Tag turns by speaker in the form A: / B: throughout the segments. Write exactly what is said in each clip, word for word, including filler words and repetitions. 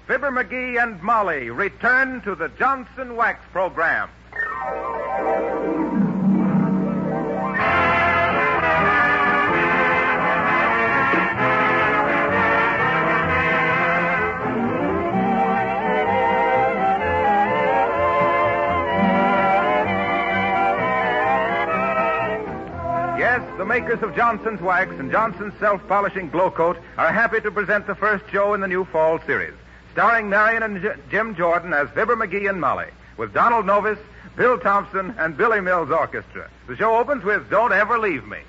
A: Fibber McGee and Molly return to the Johnson Wax program. The makers of Johnson's Wax and Johnson's Self-Polishing Glow Coat are happy to present the first show in the new fall series, starring Marion and J- Jim Jordan as Fibber McGee and Molly, with Donald Novis, Bill Thompson, and Billy Mills Orchestra. The show opens with Don't Ever Leave Me.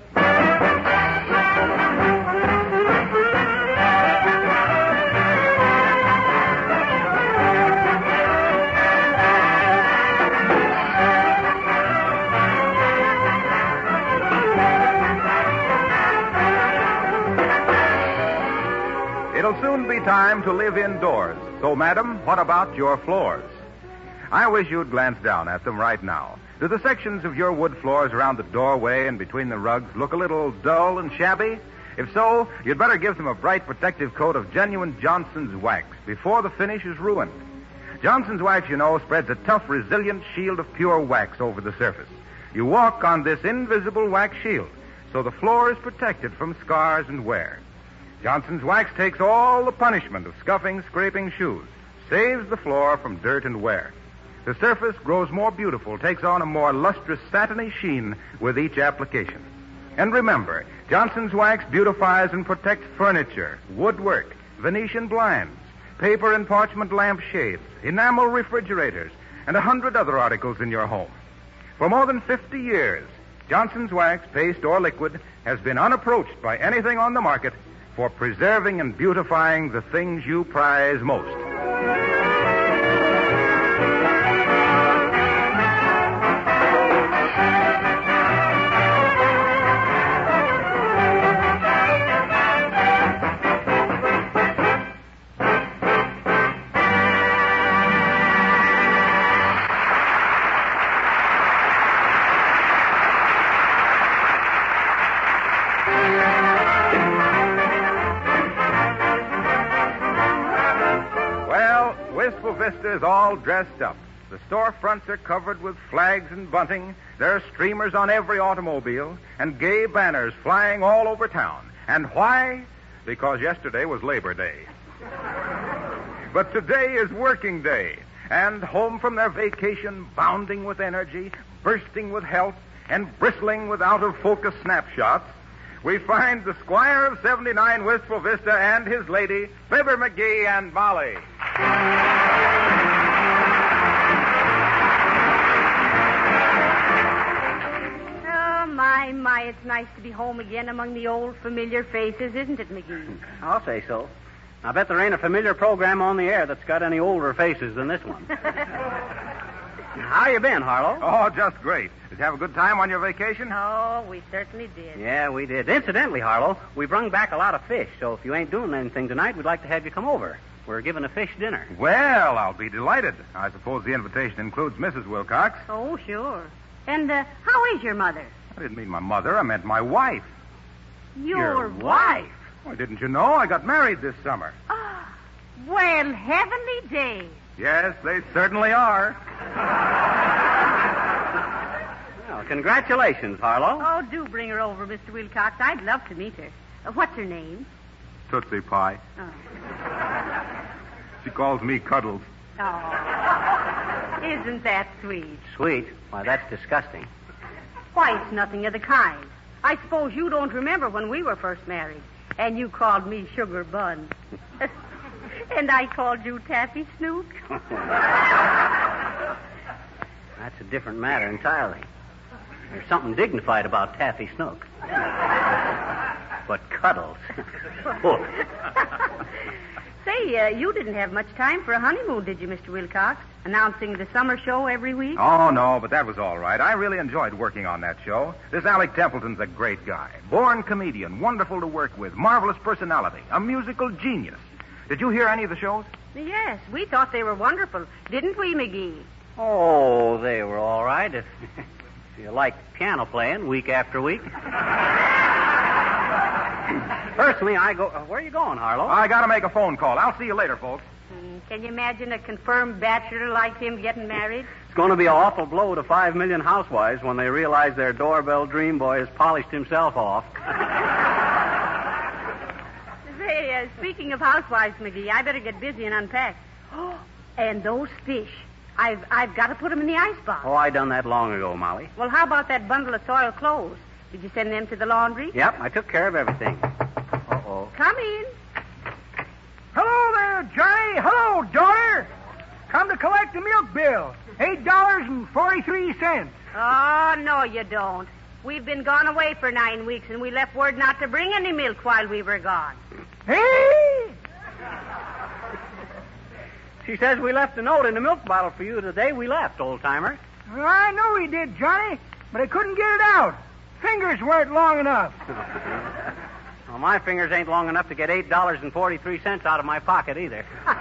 A: It'll soon be time to live indoors. So, madam, what about your floors? I wish you'd glance down at them right now. Do the sections of your wood floors around the doorway and between the rugs look a little dull and shabby? If so, you'd better give them a bright protective coat of genuine Johnson's Wax before the finish is ruined. Johnson's Wax, you know, spreads a tough, resilient shield of pure wax over the surface. You walk on this invisible wax shield, so the floor is protected from scars and wear. Johnson's Wax takes all the punishment of scuffing, scraping shoes, saves the floor from dirt and wear. The surface grows more beautiful, takes on a more lustrous, satiny sheen with each application. And remember, Johnson's Wax beautifies and protects furniture, woodwork, Venetian blinds, paper and parchment lamp shades, enamel refrigerators, and a hundred other articles in your home. For more than fifty years, Johnson's Wax, paste or liquid, has been unapproached by anything on the market for preserving and beautifying the things you prize most. Vista's all dressed up. The storefronts are covered with flags and bunting. There are streamers on every automobile and gay banners flying all over town. And why? Because yesterday was Labor Day. But today is working day, and home from their vacation, bounding with energy, bursting with health, and bristling with out-of-focus snapshots, we find the Squire of seventy-nine Wistful Vista and his lady, Fibber McGee and Molly.
B: My, my, it's nice to be home again among the old familiar faces, isn't it, McGee?
C: I'll say so. I bet there ain't a familiar program on the air that's got any older faces than this one. How you been, Harlow?
A: Oh, just great. Did you have a good time on your vacation?
B: Oh, we certainly did.
C: Yeah, we did. Incidentally, Harlow, we brung back a lot of fish, so if you ain't doing anything tonight, we'd like to have you come over. We're giving a fish dinner.
A: Well, I'll be delighted. I suppose the invitation includes Missus Wilcox.
B: Oh, sure. And uh, how is your mother?
A: I didn't mean my mother. I meant my wife.
B: Your,
C: Your
B: wife?
C: wife?
A: Why, didn't you know? I got married this summer.
B: Ah, well, heavenly days.
A: Yes, they certainly are.
C: Well, congratulations, Harlow.
B: Oh, do bring her over, Mister Wilcox. I'd love to meet her. Uh, what's her name?
A: Tootsie Pie.
B: Oh.
A: She calls me Cuddles.
B: Oh. Isn't that sweet?
C: Sweet? Why, that's disgusting.
B: Why, it's nothing of the kind. I suppose you don't remember when we were first married, and you called me Sugar Bun. And I called you Taffy Snoot.
C: That's a different matter entirely. There's something dignified about Taffy Snook. But Cuddles.
B: Say, uh, you didn't have much time for a honeymoon, did you, Mister Wilcox? Announcing the summer show every week?
A: Oh, no, but that was all right. I really enjoyed working on that show. This Alec Templeton's a great guy. Born comedian, wonderful to work with, marvelous personality, a musical genius. Did you hear any of the shows?
B: Yes, we thought they were wonderful. Didn't we, McGee?
C: Oh, they were all right. If, if you like piano playing week after week. Personally, I go... Uh, where are you going, Harlow?
A: I got to make a phone call. I'll see you later, folks.
B: Mm, can you imagine a confirmed bachelor like him getting married?
C: It's going to be an awful blow to five million housewives when they realize their doorbell dream boy has polished himself off.
B: Say, uh, speaking of housewives, McGee, I better get busy and unpack. And those fish. I've I've got to put them in the icebox.
C: Oh, I done that long ago, Molly.
B: Well, how about that bundle of soiled clothes? Did you send them to the laundry?
C: Yep, I took care of everything. Uh-oh.
B: Come in.
D: Hello there, Johnny. Hello, daughter. Come to collect the milk bill. Eight dollars and forty-three cents.
B: Oh, no, you don't. We've been gone away for nine weeks, and we left word not to bring any milk while we were gone.
D: Hey!
C: She says we left a note in the milk bottle for you the day we left, old-timer.
D: I know he did, Johnny, but I couldn't get it out. Fingers weren't long enough.
C: Well, my fingers ain't long enough to get eight dollars and forty-three cents out of my pocket either.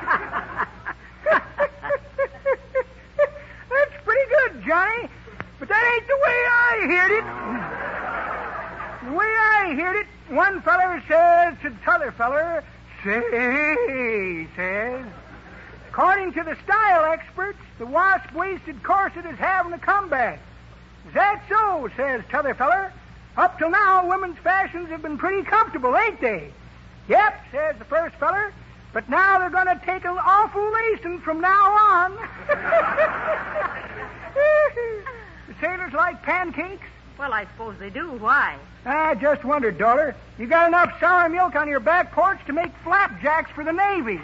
D: That's pretty good, Johnny, but that ain't the way I heard it. The way I heard it, one feller says to the t'other feller, say, says... According to the style experts, the wasp-waisted corset is having a comeback. Is that so, says t'other feller. Up till now, women's fashions have been pretty comfortable, ain't they? Yep, says the first feller, but now they're going to take an awful lacing from now on. The sailors like pancakes?
B: Well, I suppose they do. Why?
D: I just wondered, daughter. You got enough sour milk on your back porch to make flapjacks for the Navy.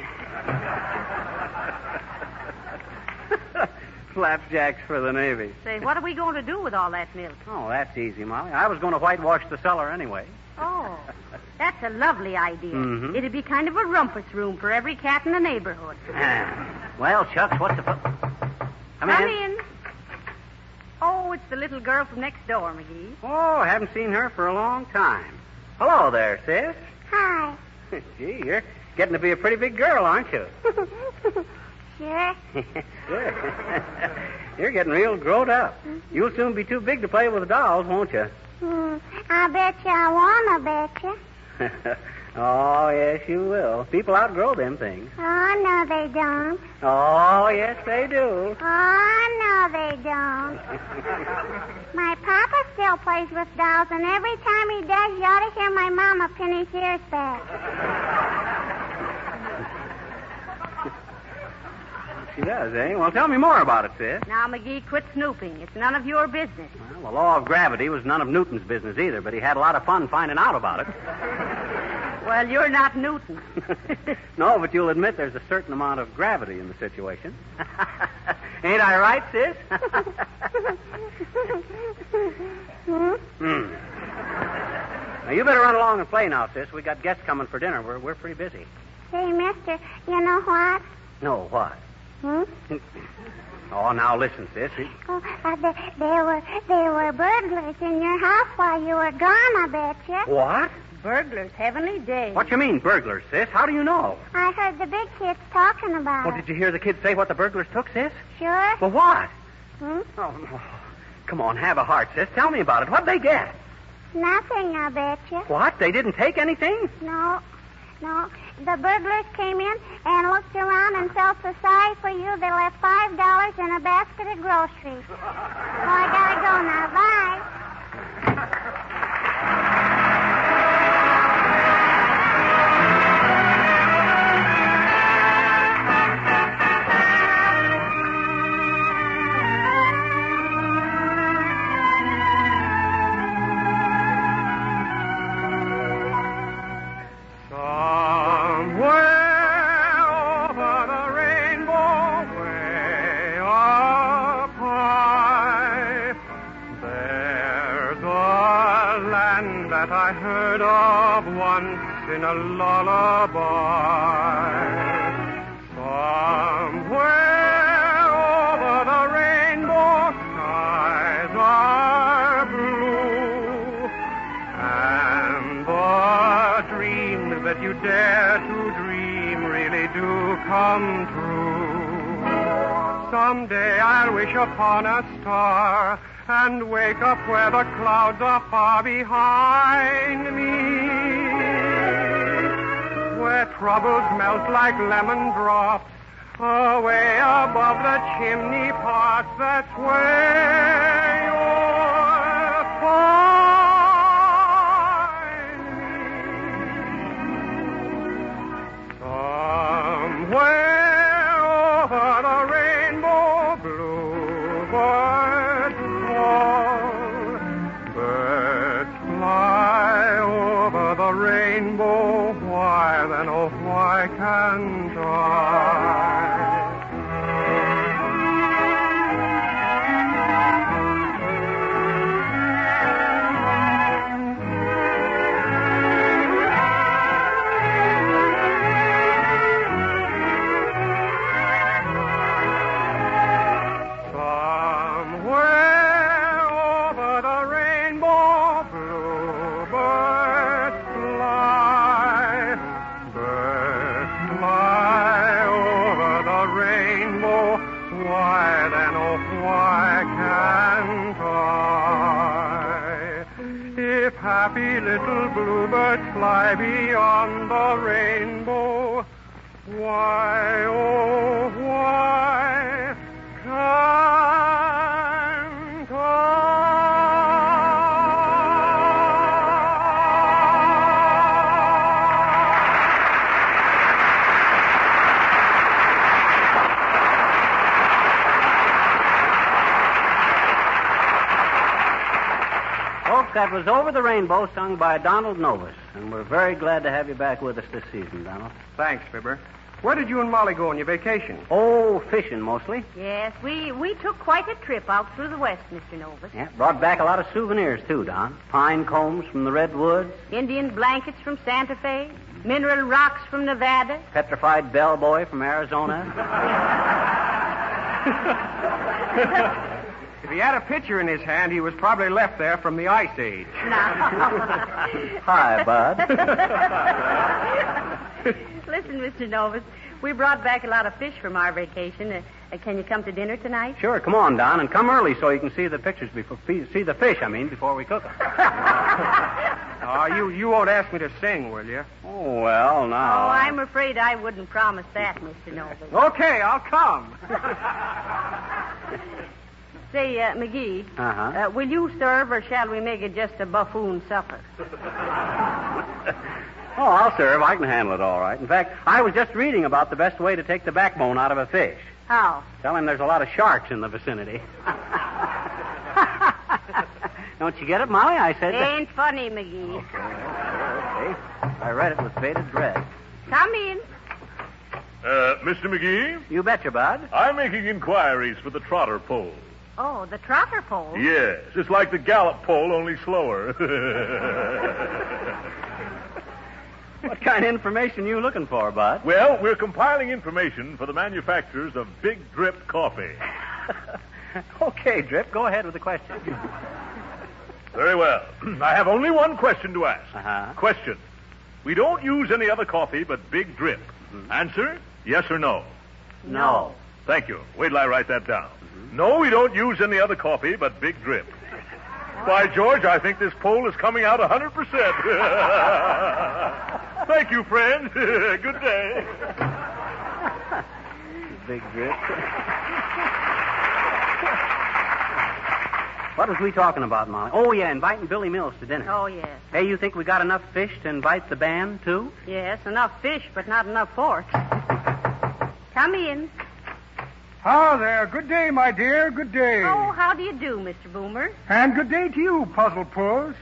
C: Flapjacks for the Navy.
B: Say, what are we going to do with all that milk?
C: Oh, that's easy, Molly. I was going to whitewash the cellar anyway.
B: Oh, that's a lovely idea.
C: Mm-hmm.
B: It'd be kind of a rumpus room for every cat in the neighborhood.
C: Ah. Well, Chucks, what's the... Fu- Come,
B: Come
C: in.
B: in. Oh, it's the little girl from next door, McGee.
C: Oh, I haven't seen her for a long time. Hello there, sis.
E: Hi.
C: Gee, you're getting to be a pretty big girl, aren't you?
E: Sure.
C: Sure. You're getting real grown up. You'll soon be too big to play with dolls, won't you?
E: Hmm. I bet you I wanna bet you.
C: Oh, yes, you will. People outgrow them things.
E: Oh, no, they don't.
C: Oh, yes, they do.
E: Oh, no, they don't. My papa still plays with dolls, and every time he does, you ought to hear my mama pin his ears back.
C: She does, eh? Well, tell me more about it, sis.
B: Now, McGee, quit snooping. It's none of your business.
C: Well, the law of gravity was none of Newton's business either, but he had a lot of fun finding out about it.
B: Well, you're not Newton.
C: No, but you'll admit there's a certain amount of gravity in the situation. Ain't I right, sis? Hmm. Now, you better run along and play now, sis. We got guests coming for dinner. We're, we're pretty busy.
E: Say, mister, you know what?
C: No, what?
E: Hmm?
C: Oh, now listen, sis.
E: Oh, uh, there, there were there were burglars in your house while you were gone, I bet you.
C: What?
B: Burglars, heavenly day.
C: What you mean, burglars, sis? How do you know?
E: I heard the big kids talking about
C: Well,
E: it.
C: did you hear the kids say what the burglars took, sis?
E: Sure.
C: Well, what?
E: Hmm?
C: Oh, no. Come on, have a heart, sis. Tell me about it. What'd they get?
E: Nothing, I bet you.
C: What? They didn't take anything?
E: No, no. The burglars came in and looked around and felt so sorry for you, they left five dollars in a basket of groceries. Oh, I gotta go now. Bye.
F: I heard of once in a lullaby. Somewhere over the rainbow skies are blue, and the dreams that you dare to dream really do come true. Someday I'll wish upon a star and wake up where the clouds are far behind me, where where troubles melt like lemon drops. Away above the chimney pots, that's where you'll find me. Somewhere over the rainbow, bluebirds call. Birds fly over the rainbow. Why then, oh, why can't I? Happy little bluebirds fly beyond the rainbow. Why, oh, why can't I?
C: Folks, that was Over the Rainbow, sung by Donald Novus. And we're very glad to have you back with us this season, Donald.
F: Thanks, Fibber. Where did you and Molly go on your vacation?
C: Oh, fishing mostly.
B: Yes, we, we took quite a trip out through the West, Mister Novus.
C: Yeah, brought back a lot of souvenirs, too, Don. Pine combs from the redwoods.
B: Indian blankets from Santa Fe. Mineral rocks from Nevada.
C: Petrified bellboy from Arizona.
F: If he had a pitcher in his hand, he was probably left there from the Ice Age.
B: No.
C: Hi, Bud.
B: Listen, Mister Novus, we brought back a lot of fish from our vacation. Uh, uh, can you come to dinner tonight?
C: Sure, come on, Don, and come early so you can see the pictures before see the fish. I mean, before we cook them.
F: Oh, you you won't ask me to sing, will you?
C: Oh well, now.
B: Oh, I'm afraid I wouldn't promise that, Mister Novus.
F: Okay, I'll come.
B: Say, uh, McGee,
C: Uh-huh.
B: uh, will you serve, or shall we make it just a buffoon supper?
C: Oh, I'll serve. I can handle it all right. In fact, I was just reading about the best way to take the backbone out of a fish.
B: How?
C: Tell him there's a lot of sharks in the vicinity. Don't you get it, Molly? I said that.
B: Ain't funny, McGee.
C: Okay. I read it with bated breath.
B: Come in.
G: Uh, Mister McGee?
C: You betcha, Bud.
G: I'm making inquiries for the trotter pole.
B: Oh, the trotter pole?
G: Yes, it's like the gallop pole, only slower.
C: What kind of information you looking for, Bud?
G: Well, we're compiling information for the manufacturers of Big Drip coffee.
C: Okay, Drip, go ahead with the question.
G: Very well. I have only one question to ask.
C: Uh-huh.
G: Question. We don't use any other coffee but Big Drip. Mm-hmm. Answer, yes or no?
C: No.
G: Thank you. Wait till I write that down. Mm-hmm. No, we don't use any other coffee but Big Drip. By George, I think this poll is coming out one hundred percent. Thank you, friend. Good day.
C: Big Drip. What was we talking about, Molly? Oh, yeah, inviting Billy Mills to dinner.
B: Oh, yes.
C: Hey, you think we got enough fish to invite the band, too?
B: Yes, enough fish, but not enough forks. Come in.
D: Ah, there. Good day, my dear. Good day.
B: Oh, how do you do, Mister Boomer?
D: And good day to you, Puzzle Puss.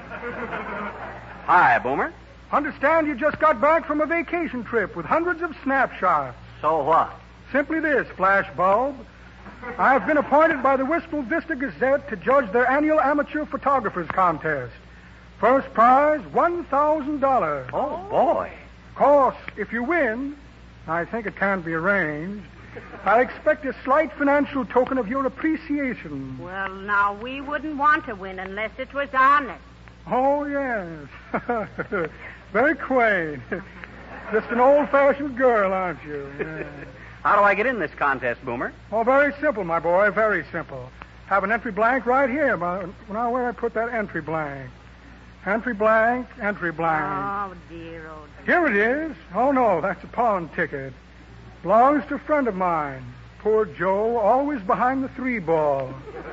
C: Hi, Boomer.
D: Understand you just got back from a vacation trip with hundreds of snapshots.
C: So what?
D: Simply this, Flashbulb. I've been appointed by the Wistful Vista Gazette to judge their annual amateur photographers contest. First prize, one thousand dollars.
C: Oh, boy.
D: Of course, if you win, I think it can be arranged, I expect a slight financial token of your appreciation.
B: Well, now, we wouldn't want to win unless it was honest.
D: Oh, yes. Very quaint. Just an old-fashioned girl, aren't you? Yeah.
C: How do I get in this contest, Boomer?
D: Oh, very simple, my boy, very simple. Have an entry blank right here. Now, where I put that entry blank? Entry blank, entry blank.
B: Oh, dear, oh, dear.
D: Here it is. Oh, no, that's a pawn ticket. Belongs to a friend of mine. Poor Joe, always behind the three ball.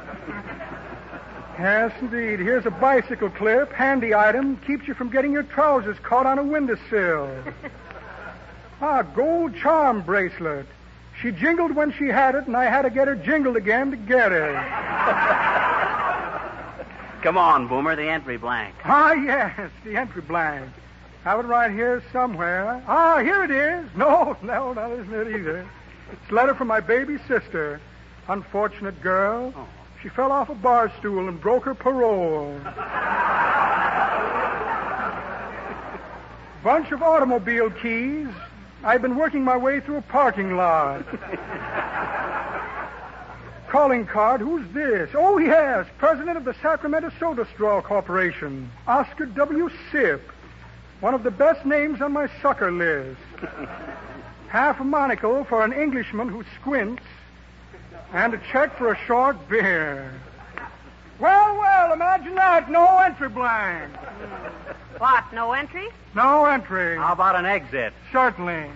D: Yes, indeed. Here's a bicycle clip, handy item, keeps you from getting your trousers caught on a windowsill. Ah, gold charm bracelet. She jingled when she had it, and I had to get her jingled again to get it.
C: Come on, Boomer, the entry blank.
D: Ah, yes, the entry blank. Have it right here somewhere. Ah, here it is. No, no, that isn't it either. It's a letter from my baby sister. Unfortunate girl.
C: Oh.
D: She fell off a bar stool and broke her parole. Bunch of automobile keys. I've been working my way through a parking lot. Calling card. Who's this? Oh, yes. President of the Sacramento Soda Straw Corporation. Oscar W. Sipp. One of the best names on my sucker list. Half a monocle for an Englishman who squints. And a check for a short beer. Well, well, imagine that. No entry blank.
B: What, no entry?
D: No entry.
C: How about an exit?
D: Certainly.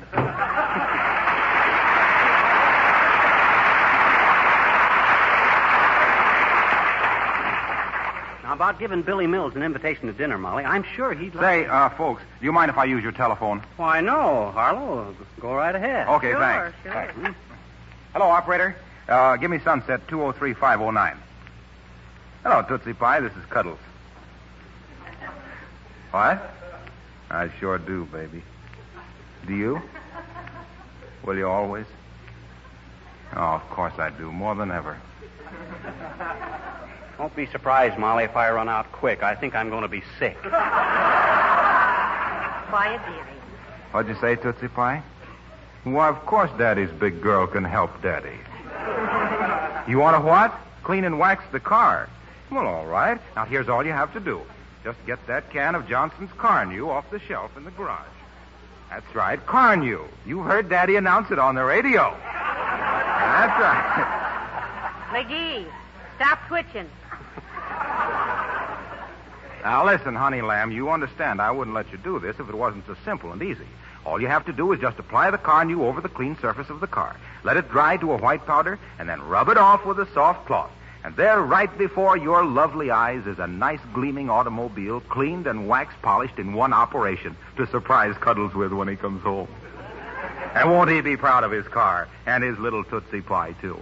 C: How about giving Billy Mills an invitation to dinner, Molly? I'm sure he'd like...
A: Say, uh, folks, do you mind if I use your telephone?
C: Why, no, Harlow. Go right ahead.
A: Okay,
B: Sure,
A: thanks.
B: sure.
A: Thanks. Hello, operator. Uh, give me Sunset two oh three five oh nine. Hello, Tootsie Pie. This is Cuddles. What? I sure do, baby. Do you? Will you always? Oh, of course I do. More than ever.
C: Don't be surprised, Molly, if I run out quick. I think I'm going to be sick.
B: Quiet, dearie.
A: What'd you say, Tootsie Pie? Why, of course Daddy's big girl can help Daddy. You want to what? Clean and wax the car. Well, all right. Now, here's all you have to do. Just get that can of Johnson's Carnew off the shelf in the garage. That's right, Carnew. You heard Daddy announce it on the radio. That's right.
B: McGee, stop twitching.
A: Now, listen, honey lamb, you understand I wouldn't let you do this if it wasn't so simple and easy. All you have to do is just apply the Carnew over the clean surface of the car. Let it dry to a white powder, and then rub it off with a soft cloth. And there, right before your lovely eyes, is a nice gleaming automobile, cleaned and wax polished in one operation to surprise Cuddles with when he comes home. And won't he be proud of his car and his little Tootsie Pie, too?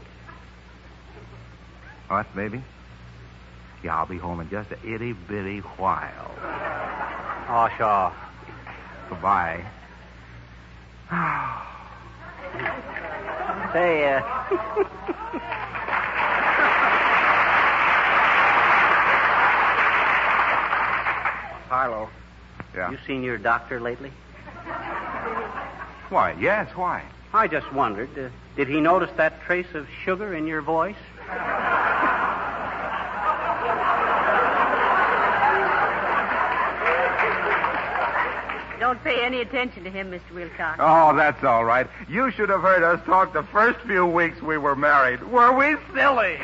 A: What, baby? Yeah, I'll be home in just a itty-bitty while.
C: Oh, sure.
A: Goodbye.
C: Say, uh... Harlow.
A: Yeah?
C: You seen your doctor lately?
A: Why, yes, why?
C: I just wondered, uh, did he notice that trace of sugar in your voice?
B: Don't pay any attention to him, Mister Wilcox.
A: Oh, that's all right. You should have heard us talk the first few weeks we were married. Were we silly?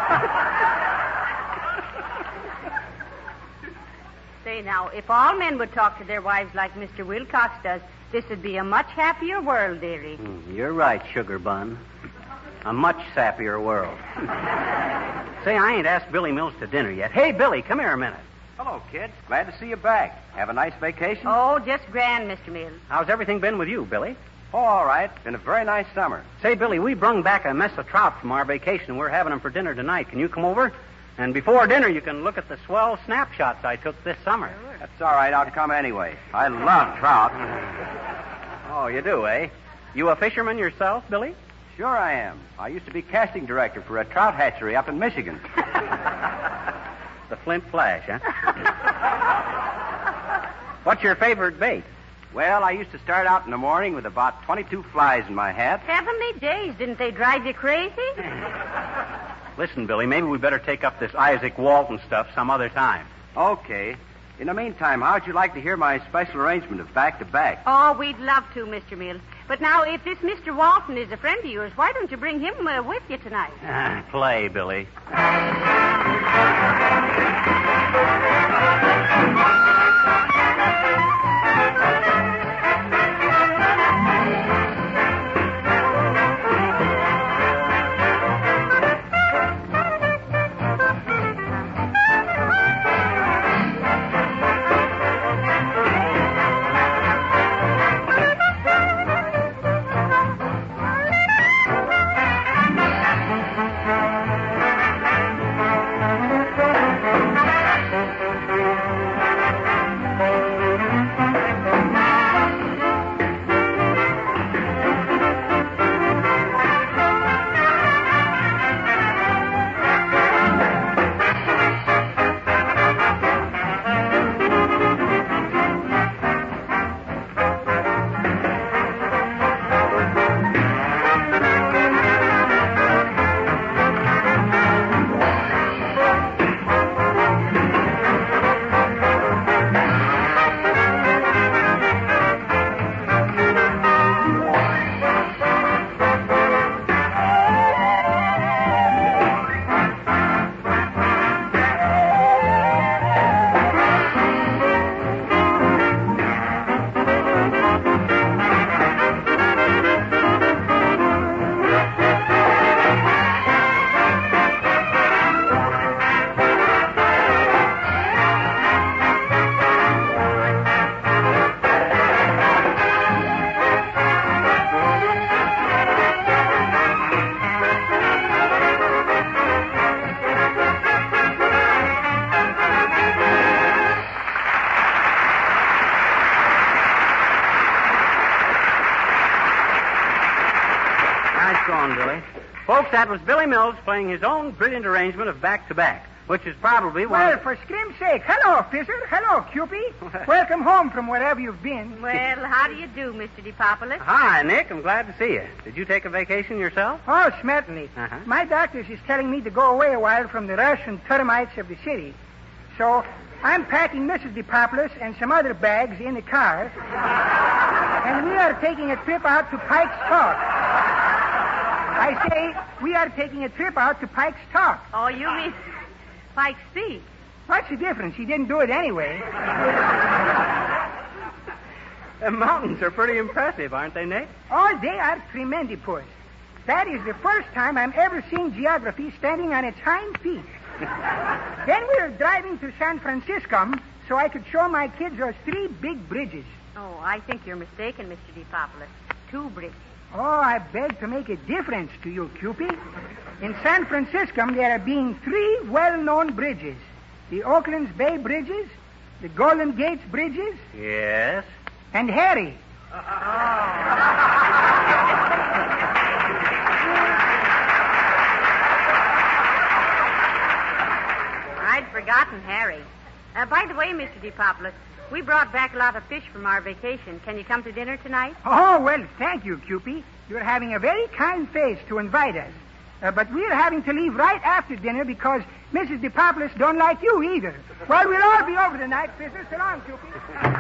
B: Say now, if all men would talk to their wives like Mister Wilcox does, this would be a much happier world, dearie.
C: Mm, you're right, Sugar Bun. A much sappier world. Say, I ain't asked Billy Mills to dinner yet. Hey, Billy, come here a minute.
H: Hello, kids. Glad to see you back. Have a nice vacation?
B: Oh, just grand, Mister Mills.
C: How's everything been with you, Billy?
H: Oh, all right. Been a very nice summer.
C: Say, Billy, we brung back a mess of trout from our vacation. We're having them for dinner tonight. Can you come over? And before dinner, you can look at the swell snapshots I took this summer.
H: That's all right. I'll come anyway. I love trout.
C: Oh, you do, eh? You a fisherman yourself, Billy?
H: Sure I am. I used to be casting director for a trout hatchery up in Michigan.
C: The Flint Flash, huh? What's your favorite bait?
H: Well, I used to start out in the morning with about twenty-two flies in my hat.
B: Heavenly days, didn't they drive you crazy?
C: Listen, Billy, maybe we better take up this Isaac Walton stuff some other time.
H: Okay. In the meantime, how'd you like to hear my special arrangement of Back to Back?
B: Oh, we'd love to, Mister Mills. But now, if this Mister Walton is a friend of yours, why don't you bring him uh, with you tonight?
C: Play, Billy. going, Billy. Folks, that was Billy Mills playing his own brilliant arrangement of Back to Back, which is probably one
D: Well,
C: of...
D: for scrim's sake. Hello, Fisher. Hello, Cupid. Welcome home from wherever you've been.
B: Well, how do you do, Mister DePopulis?
C: Hi, Nick. I'm glad to see you. Did you take a vacation yourself?
D: Oh, certainly.
C: Uh-huh.
D: My doctors is telling me to go away a while from the rush and termites of the city. So I'm packing Missus DePopulis and some other bags in the car. And we are taking a trip out to Pike's Talk. I say we are taking a trip out to Pike's Talk.
B: Oh, you mean Pike's Peak?
D: What's the difference? He didn't do it anyway.
C: The mountains are pretty impressive, aren't they, Nick?
D: Oh, they are tremendous. That is the first time I'm ever seen geography standing on its hind feet. Then we were driving to San Francisco so I could show my kids those three big bridges.
B: Oh, I think you're mistaken, Mister DePopulis. Two bridges.
D: Oh, I beg to make a difference to you, Cupid. In San Francisco, there are being three well-known bridges. The Oakland's Bay Bridges, the Golden Gates Bridges,
C: Yes.
D: and Harry.
B: I'd forgotten Harry. Uh, by the way, Mister DePopulis, we brought back a lot of fish from our vacation. Can you come to dinner tonight?
D: Oh, well, thank you, Cupid. You're having a very kind face to invite us. Uh, but we're having to leave right after dinner because Missus DePopulis don't like you either. Well, we'll all be over tonight, Fisher. So long, Cupid.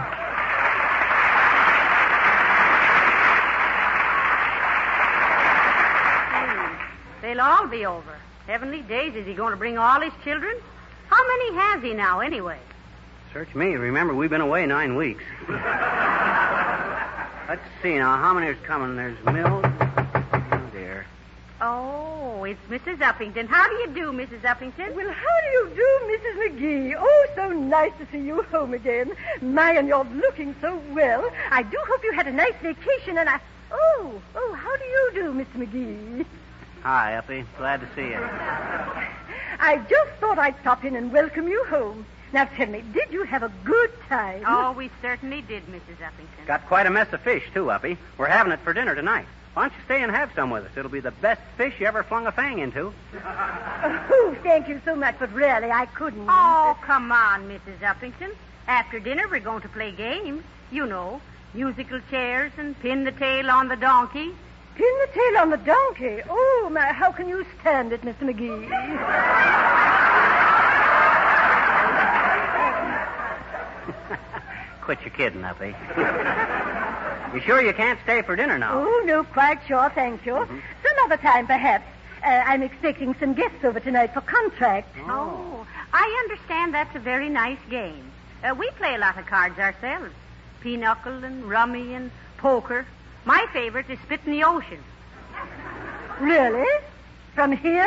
B: Hmm. They'll all be over. Heavenly days, is he going to bring all his children? How many has he now, anyway?
C: Search me. Remember, we've been away nine weeks. Let's see now. How many is coming? There's Mills. Oh, dear.
B: Oh, it's Missus Uppington. How do you do, Missus Uppington?
I: Well, how do you do, Missus McGee? Oh, so nice to see you home again. My, and you're looking so well. I do hope you had a nice vacation, and I... Oh, oh, how do you do, Mister McGee?
C: Hi, Uppy. Glad to see you.
I: I just thought I'd stop in and welcome you home. Now, tell me, did you have a good time?
B: Oh, we certainly did, Missus Uppington.
C: Got quite a mess of fish, too, Uppy. We're having it for dinner tonight. Why don't you stay and have some with us? It'll be the best fish you ever flung a fang into.
I: Oh, thank you so much, but really, I couldn't.
B: Oh, come on, Missus Uppington. After dinner, we're going to play games. You know, musical chairs and pin the tail on the donkey.
I: Pin the tail on the donkey? Oh, my, how can you stand it, Mister McGee?
C: Quit your kidding, Uppy. You sure you can't stay for dinner now?
I: Oh, no, quite sure, thank you.
C: Mm-hmm.
I: Some other time, perhaps. Uh, I'm expecting some guests over tonight for contracts.
B: Oh, I understand that's a very nice game. Uh, we play a lot of cards ourselves. Pinochle and rummy and poker. My favorite is Spit in the Ocean.
I: Really? From here?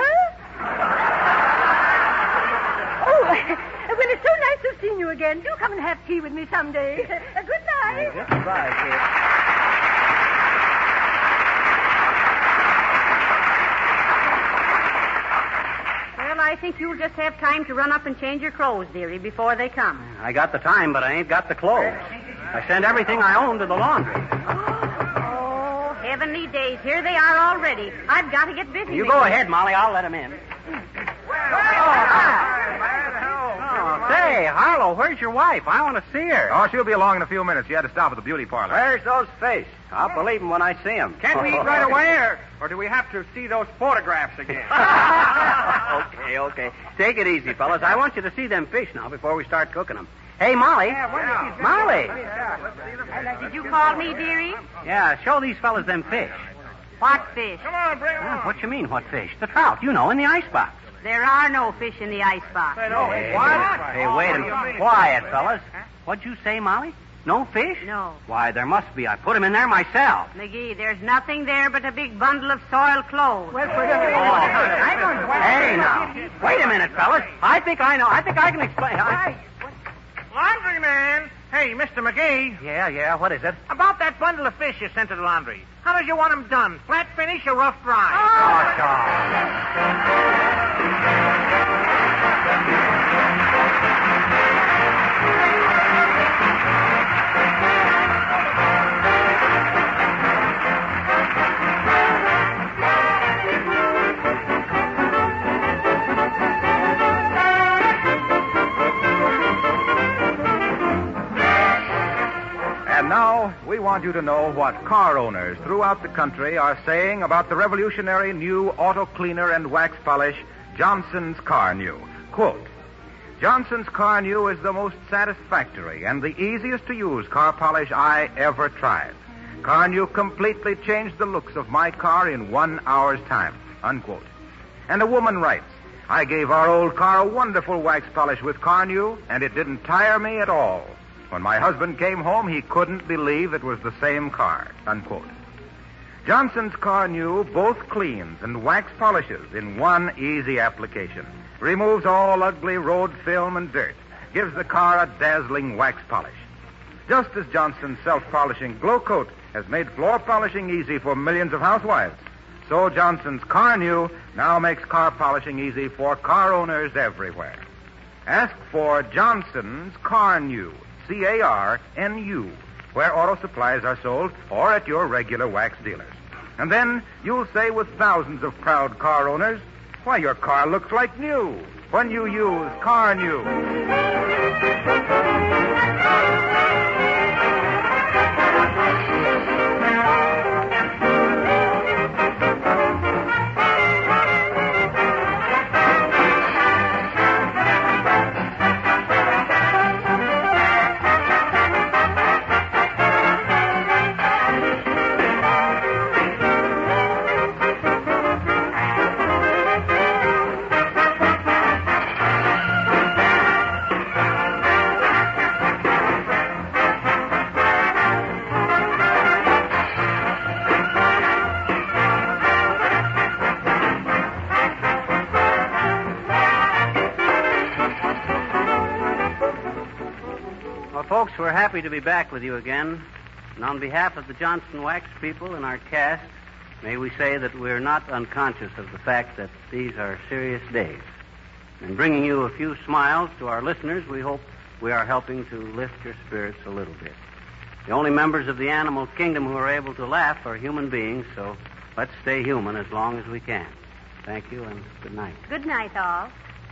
I: Oh, well, it's so nice to have seen you again. Do come and have tea with me someday. Uh, good night.
C: Uh, goodbye, kid.
B: Well, I think you'll just have time to run up and change your clothes, dearie, before they come.
C: I got the time, but I ain't got the clothes. I sent everything I own to the laundry.
B: Oh, heavenly days. Here they are already. I've got to get busy.
C: You
B: Mickey.
C: go ahead, Molly. I'll let him in. Oh, say, Harlow, where's your wife? I want to see her.
A: Oh, she'll be along in a few minutes. She had to stop at the beauty parlor.
H: Where's those fish? I'll believe them when I see them.
F: Can't we eat right away, or, or do we have to see those photographs again?
C: Okay, okay. Take it easy, fellas. I want you to see them fish now before we start cooking them. Hey, Molly.
D: Yeah,
C: Molly.
B: Did you call me, dearie?
C: Yeah, show these fellas them fish.
B: What fish?
F: Come on, bring them
C: Huh,
F: on.
C: what you mean, what fish? The trout, you know, in the icebox.
B: There are no fish in the icebox.
C: Hey, hey, wait a minute. Quiet, fellas. What'd you say, Molly? No fish?
B: No.
C: Why, there must be. I put them in there myself.
B: McGee, there's nothing there but a big bundle of soiled clothes.
D: Well, for the...
C: Oh.
D: I don't want...
C: Hey, now. Wait a minute, fellas. I think I know. I think I can explain. I...
F: Laundryman. Hey, Mister McGee.
C: Yeah, yeah. What is it?
F: About that bundle of fish you sent to the laundry. How does you want them done? Flat finish or rough dry?
C: Oh, God.
A: want you to know what car owners throughout the country are saying about the revolutionary new auto cleaner and wax polish, Johnson's Car New. Quote, Johnson's Car New is the most satisfactory and the easiest to use car polish I ever tried. Car New completely changed the looks of my car in one hour's time. Unquote. And a woman writes, I gave our old car a wonderful wax polish with Car New, and it didn't tire me at all. When my husband came home, he couldn't believe it was the same car. Unquote. Johnson's Car New both cleans and wax polishes in one easy application. Removes all ugly road film and dirt. Gives the car a dazzling wax polish. Just as Johnson's self-polishing Glow Coat has made floor polishing easy for millions of housewives, so Johnson's Car New now makes car polishing easy for car owners everywhere. Ask for Johnson's Car New, C A R N U, where auto supplies are sold or at your regular wax dealers. And then you'll say with thousands of proud car owners, why, your car looks like new when you use Car New.
C: Folks, we're happy to be back with you again. And on behalf of the Johnson Wax people and our cast, may we say that we're not unconscious of the fact that these are serious days. In bringing you a few smiles to our listeners, we hope we are helping to lift your spirits a little bit. The only members of the animal kingdom who are able to laugh are human beings, so let's stay human as long as we can. Thank you and good night.
B: Good night, all.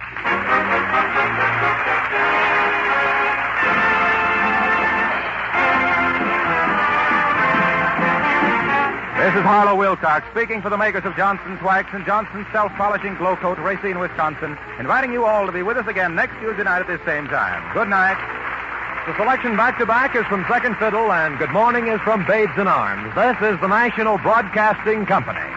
A: This is Harlow Wilcox speaking for the makers of Johnson's Wax and Johnson's Self-Polishing Glow Coat, Racine, Wisconsin, inviting you all to be with us again next Tuesday night at this same time. Good night.
J: The selection back-to-back is from Second Fiddle, and Good Morning is from Babes in Arms. This is the National Broadcasting Company.